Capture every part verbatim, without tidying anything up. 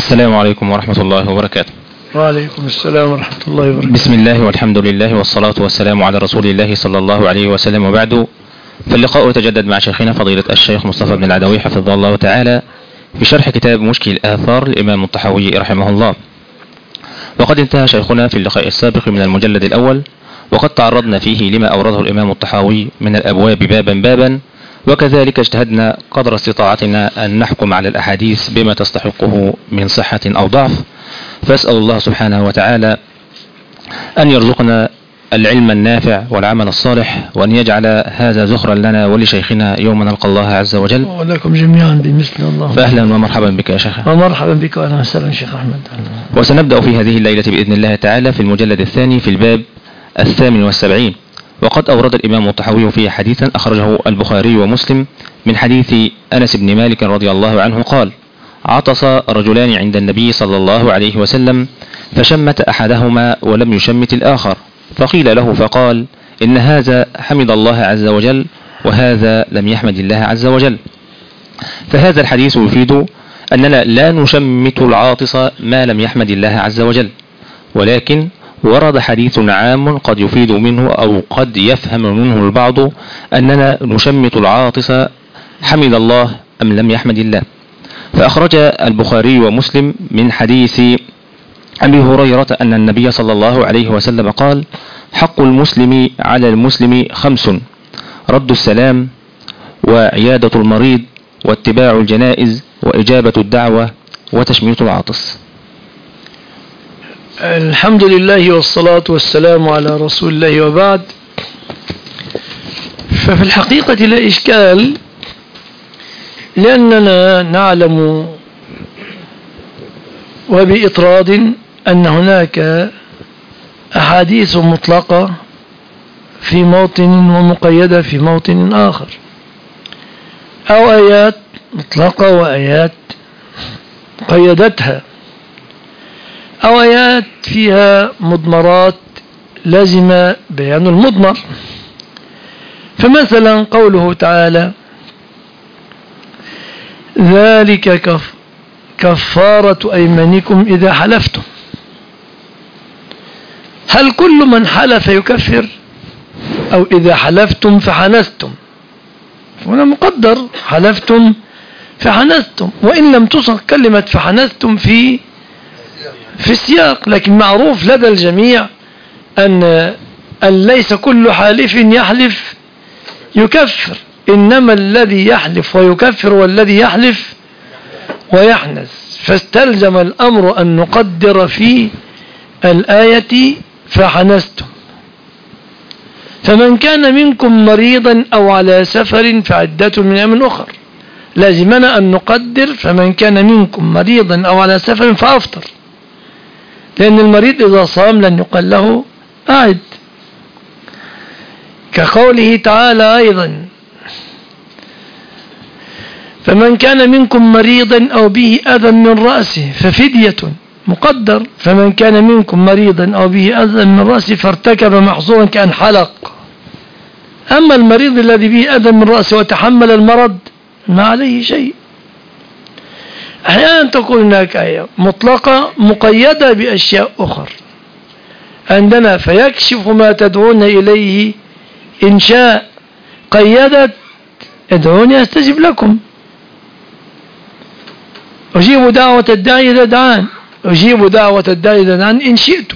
السلام عليكم ورحمة الله وبركاته. وعليكم السلام ورحمة الله وبركاته. بسم الله والحمد لله والصلاة والسلام على رسول الله صلى الله عليه وسلم، وبعد، فاللقاء يتجدد مع شيخنا فضيلة الشيخ مصطفى بن العدوي حفظه الله تعالى في شرح كتاب مشكل الآثار الإمام الطحاوي رحمه الله. وقد انتهى شيخنا في اللقاء السابق من المجلد الأول، وقد تعرضنا فيه لما أورده الإمام الطحاوي من الأبواب بابا بابا، وكذلك اجتهدنا قدر استطاعتنا أن نحكم على الأحاديث بما تستحقه من صحة أو ضعف. فأسأل الله سبحانه وتعالى أن يرزقنا العلم النافع والعمل الصالح، وأن يجعل هذا زخرا لنا ولشيخنا يوم نلقى الله عز وجل، ولكم جميعا بمثل الله. فأهلا ومرحبا بك يا شيخ. ومرحبا بك وأهلا وسهلا شيخ أحمد. وسنبدأ في هذه الليلة بإذن الله تعالى في المجلد الثاني في الباب الثامن والسبعين. وقد أورد الإمام الطحاوي فيه حديثا أخرجه البخاري ومسلم من حديث أنس بن مالك رضي الله عنه قال: عطس رجلان عند النبي صلى الله عليه وسلم، فشمت أحدهما ولم يشمت الآخر، فقيل له فقال: إن هذا حمد الله عز وجل، وهذا لم يحمد الله عز وجل. فهذا الحديث يفيد أننا لا نشمت العاطس ما لم يحمد الله عز وجل، ولكن ورد حديث عام قد يفيد منه أو قد يفهم منه البعض أننا نشمت العاطس حمد الله أم لم يحمد الله. فأخرج البخاري ومسلم من حديث أبي هريرة أن النبي صلى الله عليه وسلم قال: حق المسلم على المسلم خمس: رد السلام، وعيادة المريض، واتباع الجنائز، وإجابة الدعوة، وتشميت العاطس. الحمد لله والصلاة والسلام على رسول الله، وبعد. ففي الحقيقة لا إشكال، لأننا نعلم وبإطراد أن هناك أحاديث مطلقة في موطن ومقيدة في موطن آخر، أو آيات مطلقة وآيات قيدتها، أو آيات فيها مضمرات لازم بيان المضمر. فمثلا قوله تعالى: ذلك كف كفارة أيمانكم إذا حلفتم. هل كل من حلف يكفر، أو إذا حلفتم فحنثتم؟ هنا مقدر حلفتم فحنثتم، وإن لم تصغ كلمة فحنثتم في في السياق، لكن معروف لدى الجميع أن أن ليس كل حالف يحلف يكفر، إنما الذي يحلف ويكفر والذي يحلف ويحنث. فاستلزم الأمر أن نقدر في الآية فحنثتم. فمن كان منكم مريضا أو على سفر فعدة من أيام أخر، لازمنا أن نقدر فمن كان منكم مريضا أو على سفر فأفطر، لأن المريض إذا صام لن يقال له أعد. كقوله تعالى أيضا: فمن كان منكم مريضا أو به أذى من رأسه ففدية، مقدر فمن كان منكم مريضا أو به أذى من رأسه فارتكب محظورا كأن حلق. أما المريض الذي به أذى من رأسه وتحمل المرض ما عليه شيء. أحيانا تكون هناك آية مطلقة مقيدة بأشياء أخرى عندنا، فيكشف ما تدعون إليه إن شاء. قيدت: ادعوني أستجب لكم، أجيب دعوة الداعي إذا دعان، أجيب دعوة الداعي إذا دعان إن شئت.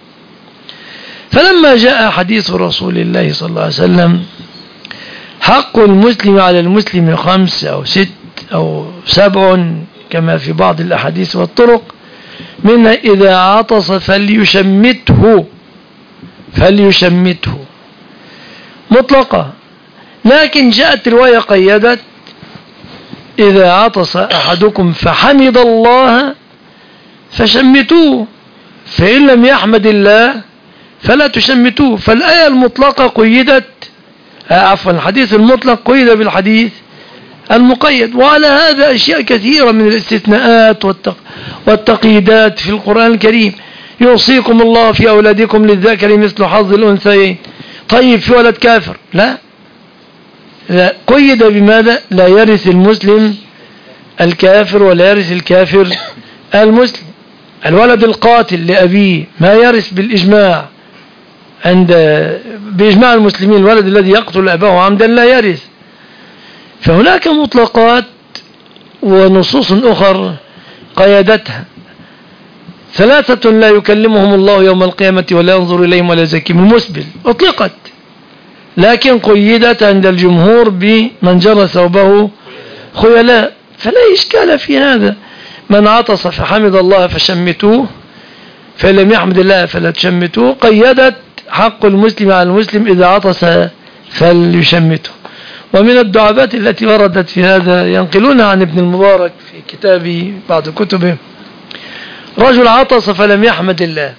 فلما جاء حديث رسول الله صلى الله عليه وسلم: حق المسلم على المسلم خمس أو ست أو سبع كما في بعض الأحاديث والطرق، منها إذا عطس فليشمته فليشمته مطلقة، لكن جاءت رواية قيدت: إذا عطس أحدكم فحمد الله فشمتوه، فإن لم يحمد الله فلا تشمتوه. فالآية المطلقة قيدت، عفوا الحديث المطلق قيد بالحديث المقيد. وعلى هذا أشياء كثيرة من الاستثناءات والتق... والتقييدات في القرآن الكريم. يوصيكم الله في أولادكم للذكر مثل حظ الأنثيين. طيب في ولد كافر؟ لا, لا. قيد بماذا؟ لا يرث المسلم الكافر ولا يرث الكافر المسلم الولد القاتل لأبيه ما يرث بالإجماع، عند بإجماع المسلمين الولد الذي يقتل أباه عمدا لا يرث. فهناك مطلقات ونصوص أخرى قيادتها. ثلاثة لا يكلمهم الله يوم القيامة ولا ينظر إليهم ولا يزكيهم، المسبل أطلقت، لكن قيدت عند الجمهور بمن جر ثوبه خيلاء، فلا إشكال في هذا. من عطس فحمد الله فشمتوه، فلم يحمد الله فلا تشمتوه. قيدت حق المسلم على المسلم إذا عطس فليشمته. ومن الدعابات التي وردت في هذا ينقلونها عن ابن المبارك في كتابه بعض كتبه: رجل عطس فلم يحمد الله،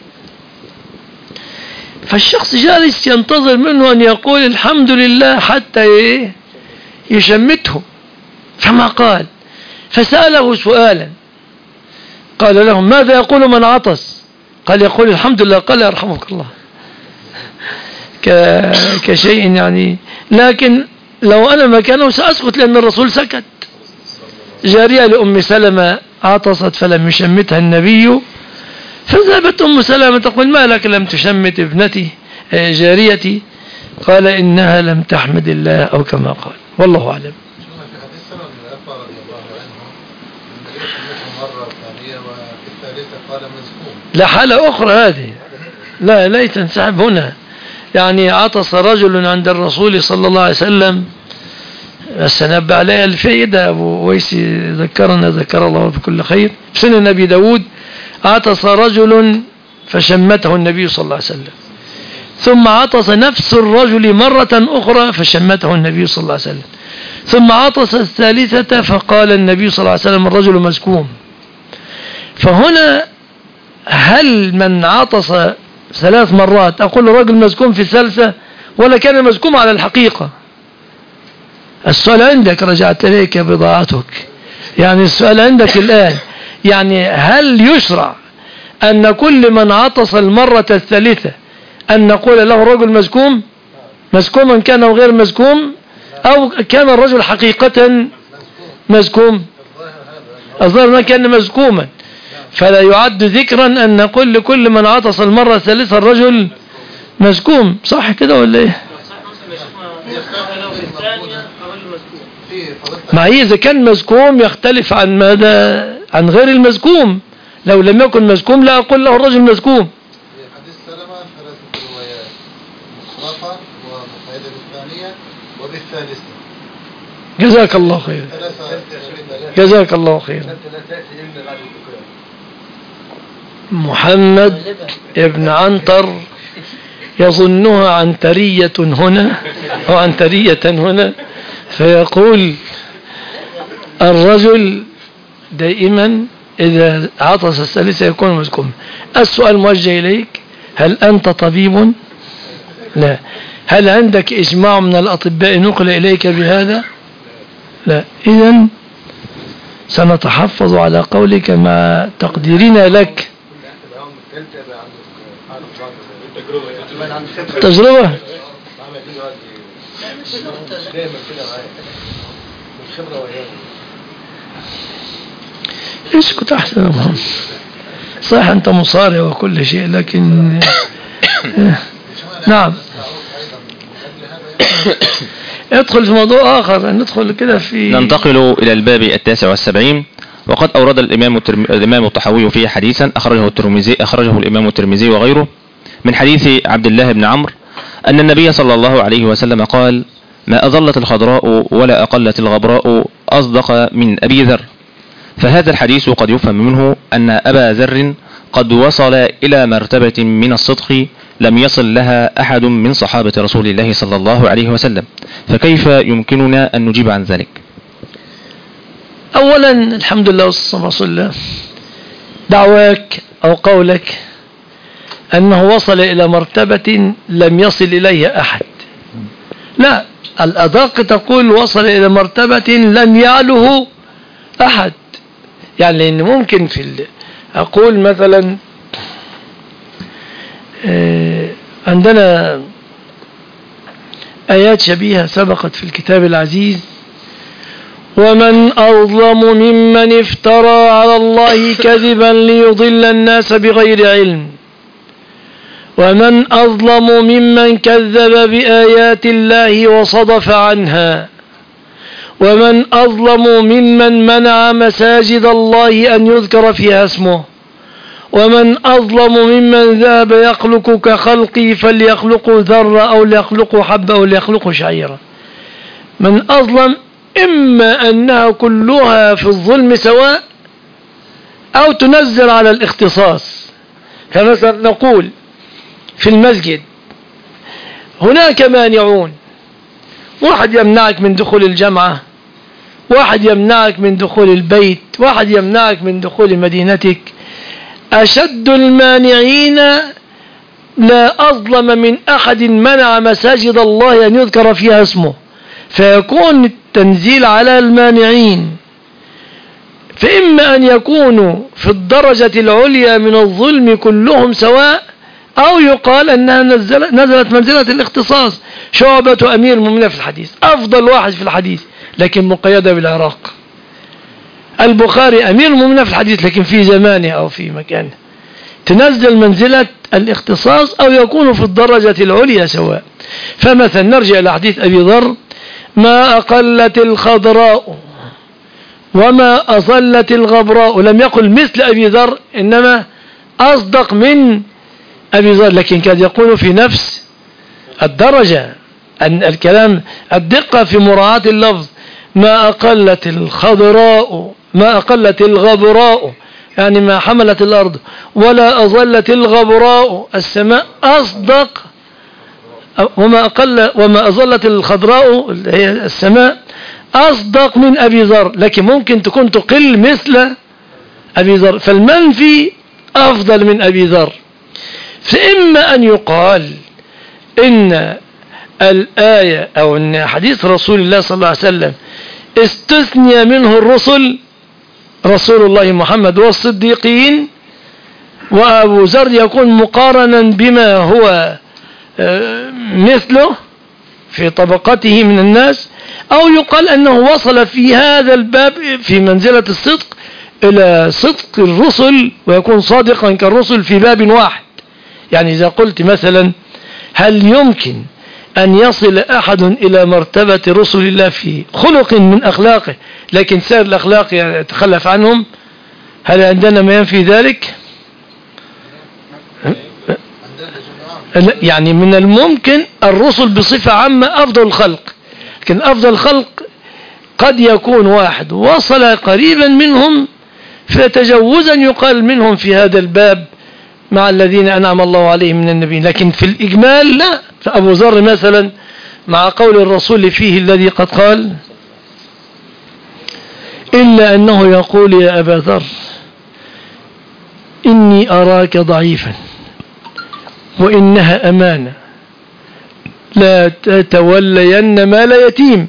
فالشخص جالس ينتظر منه أن يقول الحمد لله حتى يشمته، فما قال، فسأله سؤالا قال لهم: ماذا يقول من عطس؟ قال: يقول الحمد لله. قال: يرحمك الله. كشيء يعني، لكن لو أنا مكانه سأسكت لأن الرسول سكت. جارية لأم سلمة عطست فلم يشمتها النبي، فذهبت أم سلمة تقول: ما لك لم تشمت ابنتي جاريتي؟ قال: إنها لم تحمد الله، أو كما قال، والله أعلم. لا حالة أخرى هذه، لا لا تنسحب هنا. يعني عطس رجل عند الرسول صلى الله عليه وسلم، السنبع عليها الفائدة، أبو ويسي ذكرنا ذكر الله بكل خير، في سنة النبي داود عطس رجل فشمته النبي صلى الله عليه وسلم، ثم عطس نفس الرجل مرة أخرى فشمته النبي صلى الله عليه وسلم، ثم عطس الثالثة فقال النبي صلى الله عليه وسلم: الرجل مزكوم. فهنا هل من عطس ثلاث مرات أقول الرجل مزكوم في الثالثة، ولا كان مزكوم على الحقيقة؟ السؤال عندك، رجعت إليك بضاعتك. يعني السؤال عندك الآن، يعني هل يشرع أن كل من عطس المرة الثالثة أن نقول له رجل مزكوم، مزكوما كان أو غير مزكوم، أو كان الرجل حقيقة مزكوم؟ الظاهر ما كان مزكوما، فلا يعد ذكرا أن نقول لكل من عطس المرة الثالثة الرجل مزكوم. صح كده ولا إيه؟ مع إذا كان مزكوم يختلف عن ماذا؟ عن غير المزكوم. لو لم يكن مزكوم لا أقول له الرجل مزكوم. حديث سلمة ثلاثة روايات: مخرطة ومقيدة بالثانية وبالثالثة. جزاك الله خير. جزاك الله خير. محمد ابن عنتر يظنها عنترية هنا أو عنترية هنا، فيقول الرجل دائما إذا عطس الثالثة يكون مزكوما. السؤال موجه إليك: هل أنت طبيب؟ لا. هل عندك إجماع من الأطباء نقل إليك بهذا؟ لا. إذن سنتحفظ على قولك مع تقديرنا لك. تجربة اسكت أحسن يا محمد. صح أنت مصارع وكل شيء، لكن نعم. ادخل في موضوع آخر، ندخل كده في ننتقل إلى الباب التاسع والسبعين. وقد أورد الإمام الإمام الطحاوي فيه حديثا أخرجه الترمذي أخرجه الإمام الترمذي وغيره من حديث عبد الله بن عمرو أن النبي صلى الله عليه وسلم قال: ما أظلت الخضراء ولا أقلت الغبراء أصدق من أبي ذر. فهذا الحديث قد يفهم منه أن أبا ذر قد وصل إلى مرتبة من الصدق لم يصل لها أحد من صحابة رسول الله صلى الله عليه وسلم، فكيف يمكننا أن نجيب عن ذلك؟ أولا الحمد لله والصلاة والسلام. دعواك أو قولك أنه وصل إلى مرتبة لم يصل إليها أحد، لا، الأدق تقول وصل إلى مرتبة لم يعله أحد. يعني لأن ممكن في أقول مثلا عندنا آيات شبيهة سبقت في الكتاب العزيز، ومن أظلم ممن افترى على الله كذبا ليضل الناس بغير علم ومن أظلم ممن كذب بآيات الله وصدف عنها ومن أظلم ممن منع مساجد الله أن يذكر فيها اسمه ومن أظلم ممن ذهب يخلق كخلقي فليخلقوا ذرة أو ليخلقوا حبة أو ليخلقوا شعيرة. من أظلم إما أنها كلها في الظلم سواء أو تنزل على الاختصاص. فمثلا نقول في المسجد هناك مانعون، واحد يمنعك من دخول الجامعة، واحد يمنعك من دخول البيت، واحد يمنعك من دخول مدينتك. أشد المانعين لا أظلم من أحد منع مساجد الله أن يذكر فيها اسمه، فيكون التنزيل على المانعين. فإما أن يكونوا في الدرجة العليا من الظلم كلهم سواء، أو يقال أنها نزلت, نزلت منزلة الاختصاص. شعبة أمير المؤمنين في الحديث أفضل واحد في الحديث لكن مقيدة بالعراق. البخاري أمير المؤمنين في الحديث لكن في زمانه أو في مكانه، تنزل منزلة الاختصاص أو يكون في الدرجة العليا سواء. فمثلا نرجع إلى حديث أبي ذر: ما أقلت الخضراء وما أظلت الغبراء. لم يقل مثل أبي ذر، إنما أصدق من أبي ذر، لكن كان يقول في نفس الدرجة. أن الكلام الدقة في مراعاة اللفظ. ما أقلت الخضراء ما أقلت الغبراء يعني ما حملت الأرض، ولا أظلت الغبراء السماء. أصدق وما أقل وما أظلت الخضراء هي السماء أصدق من أبي ذر، لكن ممكن تكون تقل مثل أبي ذر، فالمنفي أفضل من أبي ذر. فإما أن يقال إن الآية أو إن حديث رسول الله صلى الله عليه وسلم استثني منه الرسل، رسول الله محمد والصديقين، وأبو ذر يكون مقارنا بما هو مثله في طبقته من الناس، أو يقال أنه وصل في هذا الباب في منزلة الصدق إلى صدق الرسل ويكون صادقا كالرسل في باب واحد. يعني إذا قلت مثلا هل يمكن أن يصل أحد إلى مرتبة رسل الله في خلق من أخلاقه لكن سائر الأخلاق يتخلف عنهم؟ هل عندنا ما ينفي ذلك؟ يعني من الممكن الرسل بصفة عامة أفضل الخلق، لكن أفضل الخلق قد يكون واحد وصل قريبا منهم فتجوزا يقال منهم في هذا الباب مع الذين أنعم الله عليهم من النبيين، لكن في الإجمال لا. فأبو ذر مثلا مع قول الرسول فيه الذي قد قال: إلا أنه يقول يا أبا ذر إني أراك ضعيفا وإنها أمانة لا تتولين مال يتيم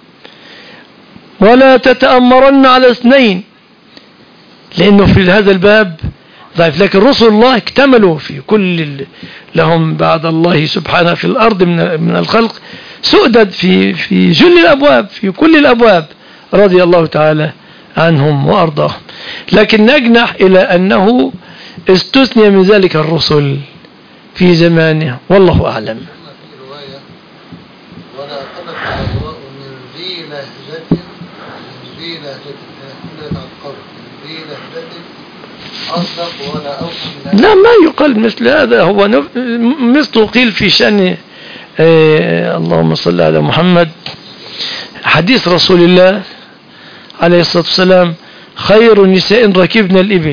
ولا تتأمرن على اثنين، لأنه في هذا الباب ضعيف. لكن رسل الله اكتملوا في كل لهم بعد الله سبحانه في الأرض من من الخلق سؤدد في في جل الأبواب، في كل الأبواب، رضي الله تعالى عنهم وأرضاهم. لكن نجنح إلى أنه استثني من ذلك الرسل في زمانه، والله أعلم. في رواية: ولا أقلت الغبراء من ذي لهجة من ذي لهجة من ذي لهجة أصدق ولا أوفى من. لا، ما يقال مثل هذا. هو مثل قيل في شأن آه اللهم صل على محمد، حديث رسول الله عليه الصلاة والسلام: خير نساء ركبن الإبل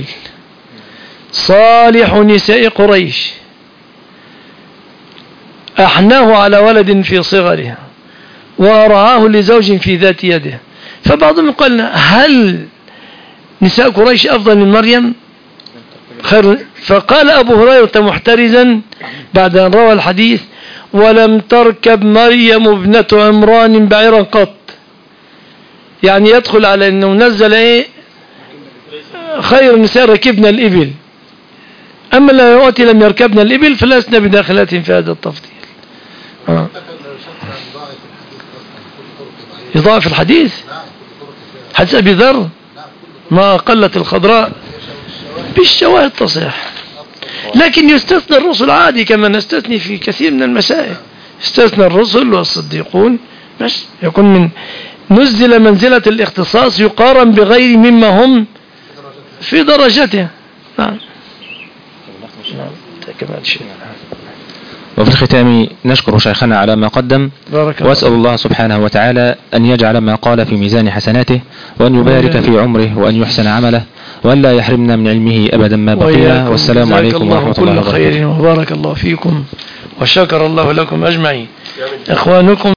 صالح نساء قريش أحناه على ولد في صغره وأرعاه لزوج في ذات يده. فبعضهم قال: هل نساء قريش أفضل من مريم؟ خير. فقال أبو هريرة محترزا بعد أن روى الحديث: ولم تركب مريم ابنة عمران بعيرا قط. يعني يدخل على أنه نزل إيه؟ خير النساء ركبنا الإبل، أما اللواتي لم يركبنا الإبل فلسنا بداخلات في هذا التفضيل. آه. يضاعف الحديث. حديث أبي ذر ما قلت الخضراء بالشواهد تصح، لكن يستثنى الرسل عادي كما نستثني في كثير من المسائل. استثنى الرسل والصديقون بس يكون من نزل منزلة الاختصاص يقارن بغير مما هم في درجته. نعم نعم كمال شيء. وفي الختام نشكر شيخنا على ما قدم، وأسأل الله سبحانه وتعالى أن يجعل ما قال في ميزان حسناته، وأن يبارك في عمره، وأن يحسن عمله، وأن لا يحرمنا من علمه أبدا ما بقي. والسلام عليكم ورحمة الله وبركاته. خير وبارك الله فيكم وشكر الله لكم أجمعين. إخوانكم